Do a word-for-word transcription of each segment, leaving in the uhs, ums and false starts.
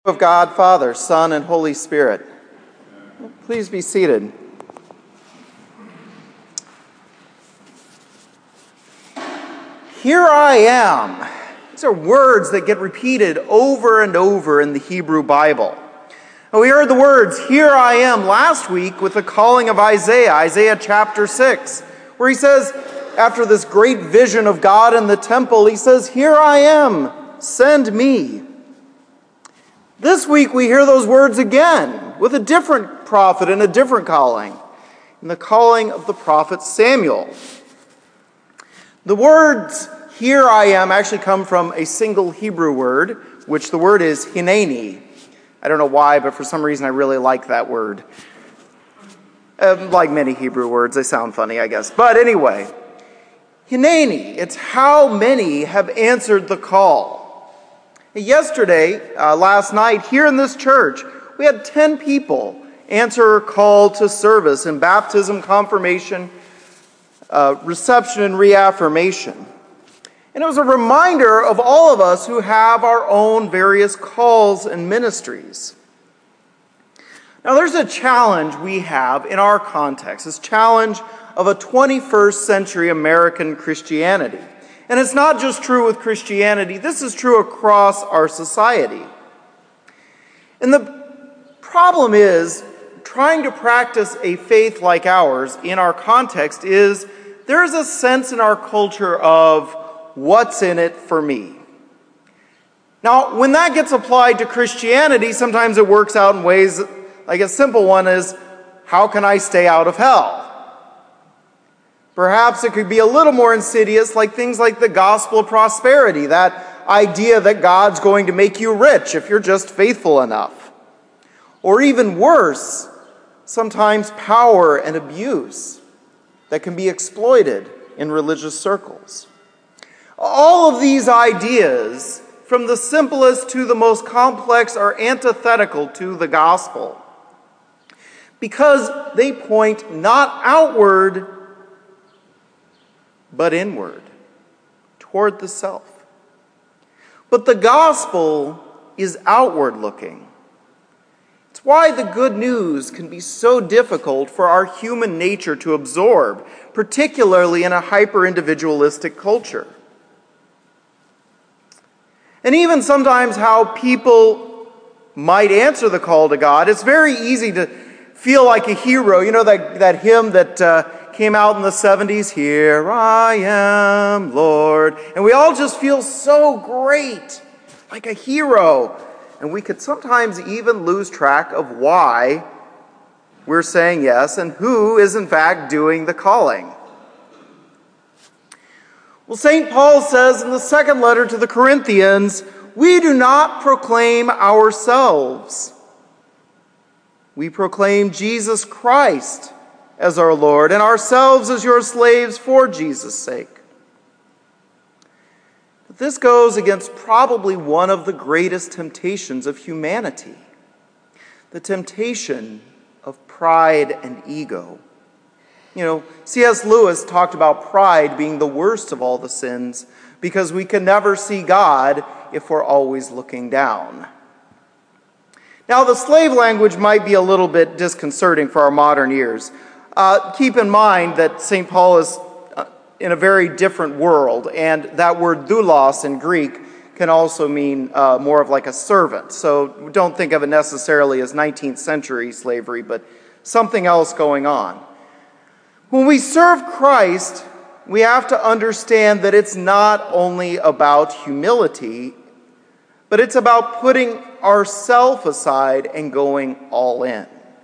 Of God, Father, Son, and Holy Spirit. Please be seated. Here I am. These are words that get repeated over and over in the Hebrew Bible. And we heard the words, here I am, last week with the calling of Isaiah, Isaiah chapter six, where he says, after this great vision of God in the temple, he says, here I am, send me. This week we hear those words again with a different prophet and a different calling, in the calling of the prophet Samuel. The words, here I am, actually come from a single Hebrew word, which the word is hineni. I don't know why, but for some reason I really like that word. Um, like many Hebrew words, they sound funny, I guess. But anyway, hineni, it's how many have answered the call. Yesterday, uh, last night, here in this church, we had ten people answer a call to service in baptism, confirmation, uh, reception, and reaffirmation. And it was a reminder of all of us who have our own various calls and ministries. Now, there's a challenge we have in our context, this challenge of a twenty-first century American Christianity. And it's not just true with Christianity, this is true across our society. And the problem is, trying to practice a faith like ours in our context is, there is a sense in our culture of what's in it for me. Now, when that gets applied to Christianity, sometimes it works out in ways, like a simple one is, how can I stay out of hell? Perhaps it could be a little more insidious, like things like the gospel of prosperity, that idea that God's going to make you rich if you're just faithful enough. Or even worse, sometimes power and abuse that can be exploited in religious circles. All of these ideas, from the simplest to the most complex, are antithetical to the gospel because they point not outward but inward, toward the self. But the gospel is outward looking. It's why the good news can be so difficult for our human nature to absorb, particularly in a hyper-individualistic culture. And even sometimes how people might answer the call to God, it's very easy to feel like a hero. You know that, that hymn that uh, came out in the seventies, Here I Am, Lord. And we all just feel so great, like a hero. And we could sometimes even lose track of why we're saying yes and who is in fact doing the calling. Well, Saint Paul says in the second letter to the Corinthians, we do not proclaim ourselves. We proclaim Jesus Christ as our Lord, and ourselves as your slaves for Jesus' sake. But this goes against probably one of the greatest temptations of humanity, the temptation of pride and ego. You know, C S Lewis talked about pride being the worst of all the sins because we can never see God if we're always looking down. Now, the slave language might be a little bit disconcerting for our modern ears. Uh, keep in mind that Saint Paul is uh, in a very different world, and that word doulos in Greek can also mean uh, more of like a servant. So don't think of it necessarily as nineteenth century slavery, but something else going on. When we serve Christ, we have to understand that it's not only about humility, but it's about putting ourself aside and going all in.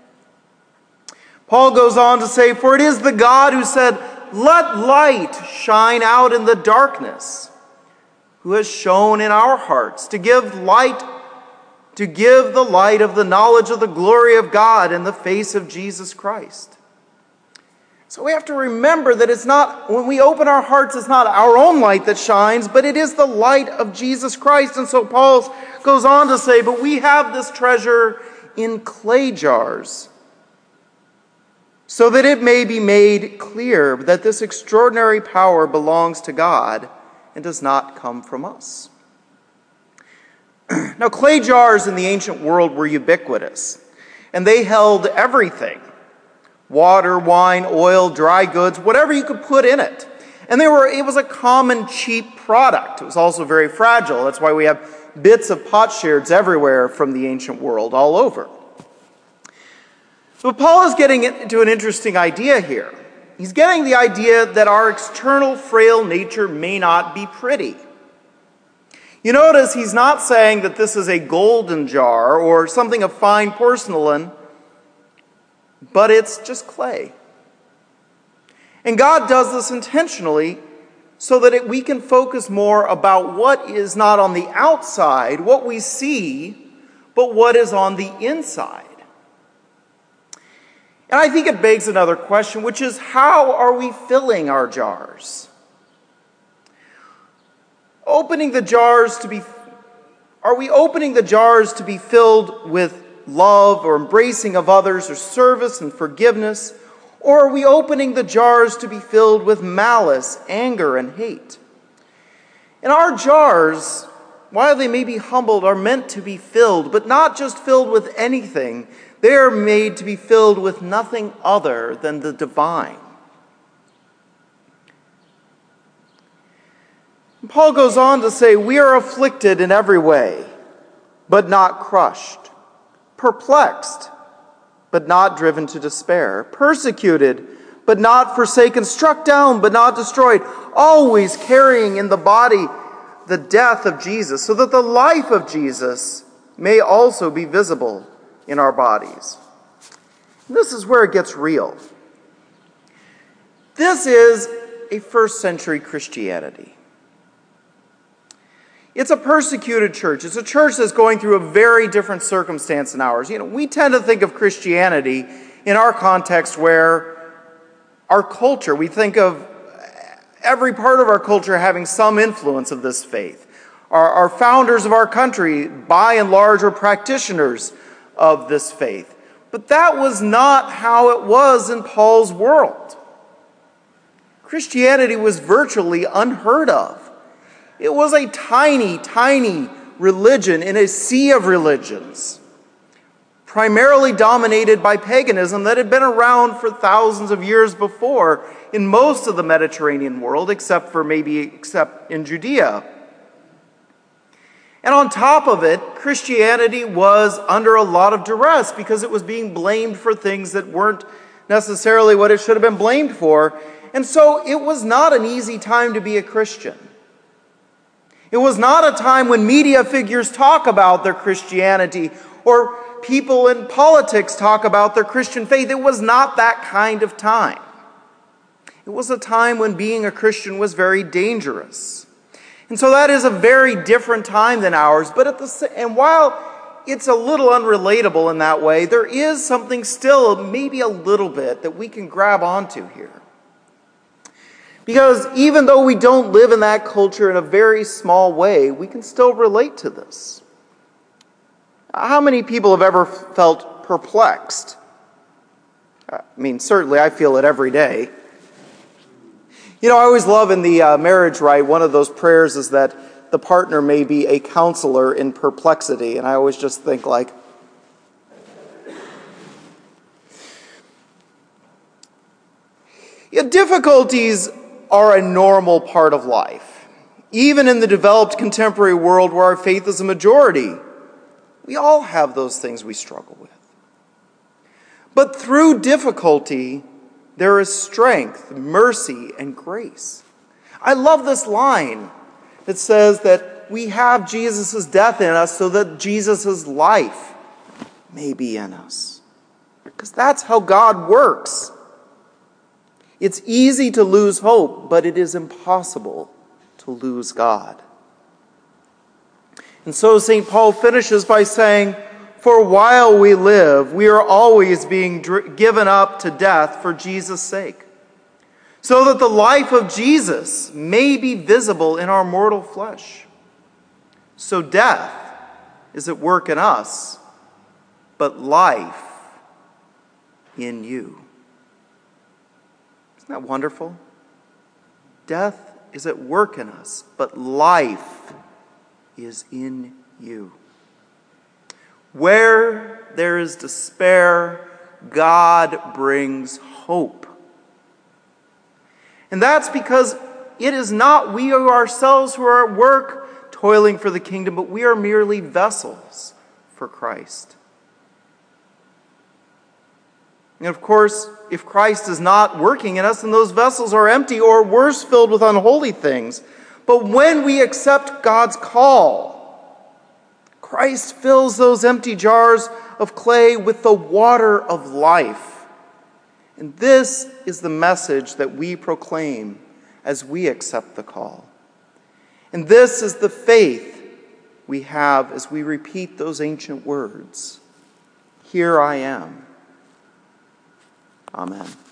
Paul goes on to say, for it is the God who said, let light shine out in the darkness, who has shone in our hearts to give light, to give the light of the knowledge of the glory of God in the face of Jesus Christ. So we have to remember that it's not, when we open our hearts, it's not our own light that shines, but it is the light of Jesus Christ. And so Paul goes on to say, but we have this treasure in clay jars, so that it may be made clear that this extraordinary power belongs to God and does not come from us. Now, clay jars in the ancient world were ubiquitous, and they held everything: water, wine, oil, dry goods, whatever you could put in it. And they were, it was a common, cheap product. It was also very fragile. That's why we have bits of potsherds everywhere from the ancient world, all over. But Paul is getting into an interesting idea here. He's getting the idea that our external, frail nature may not be pretty. You notice he's not saying that this is a golden jar or something of fine porcelain, but it's just clay. And God does this intentionally so that it, we can focus more about what is not on the outside, what we see, but what is on the inside. And I think it begs another question, which is, how are we filling our jars? Opening the jars to be, are we opening the jars to be filled with love or embracing of others or service and forgiveness? Or are we opening the jars to be filled with malice, anger, and hate? And our jars, while they may be humbled, are meant to be filled, but not just filled with anything. They are made to be filled with nothing other than the divine. And Paul goes on to say, we are afflicted in every way, but not crushed, perplexed, but not driven to despair, persecuted, but not forsaken, struck down, but not destroyed, always carrying in the body the death of Jesus, so that the life of Jesus may also be visible in our bodies. And this is where it gets real. This is a first century Christianity. It's a persecuted church. It's a church that's going through a very different circumstance than ours. You know, we tend to think of Christianity in our context where our culture, we think of every part of our culture having some influence of this faith. Our, our founders of our country, by and large, are practitioners of this faith. But that was not how it was in Paul's world. Christianity was virtually unheard of. It was a tiny, tiny religion in a sea of religions, primarily dominated by paganism that had been around for thousands of years before in most of the Mediterranean world, except for maybe except in Judea. And on top of it, Christianity was under a lot of duress because it was being blamed for things that weren't necessarily what it should have been blamed for. And so it was not an easy time to be a Christian. It was not a time when media figures talk about their Christianity or people in politics talk about their Christian faith. It was not that kind of time. It was a time when being a Christian was very dangerous. And so that is a very different time than ours. But at the and while it's a little unrelatable in that way, there is something still, maybe a little bit, that we can grab onto here. Because even though we don't live in that culture in a very small way, we can still relate to this. How many people have ever felt perplexed? I mean, certainly I feel it every day. You know, I always love in the uh, marriage rite, one of those prayers is that the partner may be a counselor in perplexity. And I always just think like, yeah, difficulties are a normal part of life. Even in the developed contemporary world where our faith is a majority, we all have those things we struggle with. But through difficulty, there is strength, mercy, and grace. I love this line that says that we have Jesus' death in us so that Jesus' life may be in us. Because that's how God works. It's easy to lose hope, but it is impossible to lose God. And so Saint Paul finishes by saying, for while we live, we are always being given up to death for Jesus' sake, so that the life of Jesus may be visible in our mortal flesh. So death is at work in us, but life in you. Isn't that wonderful? Death is at work in us, but life is in you. Where there is despair, God brings hope. And that's because it is not we ourselves who are at work toiling for the kingdom, but we are merely vessels for Christ. And of course, if Christ is not working in us, then those vessels are empty or worse, filled with unholy things. But when we accept God's call, Christ fills those empty jars of clay with the water of life. And this is the message that we proclaim as we accept the call. And this is the faith we have as we repeat those ancient words. Here I am. Amen.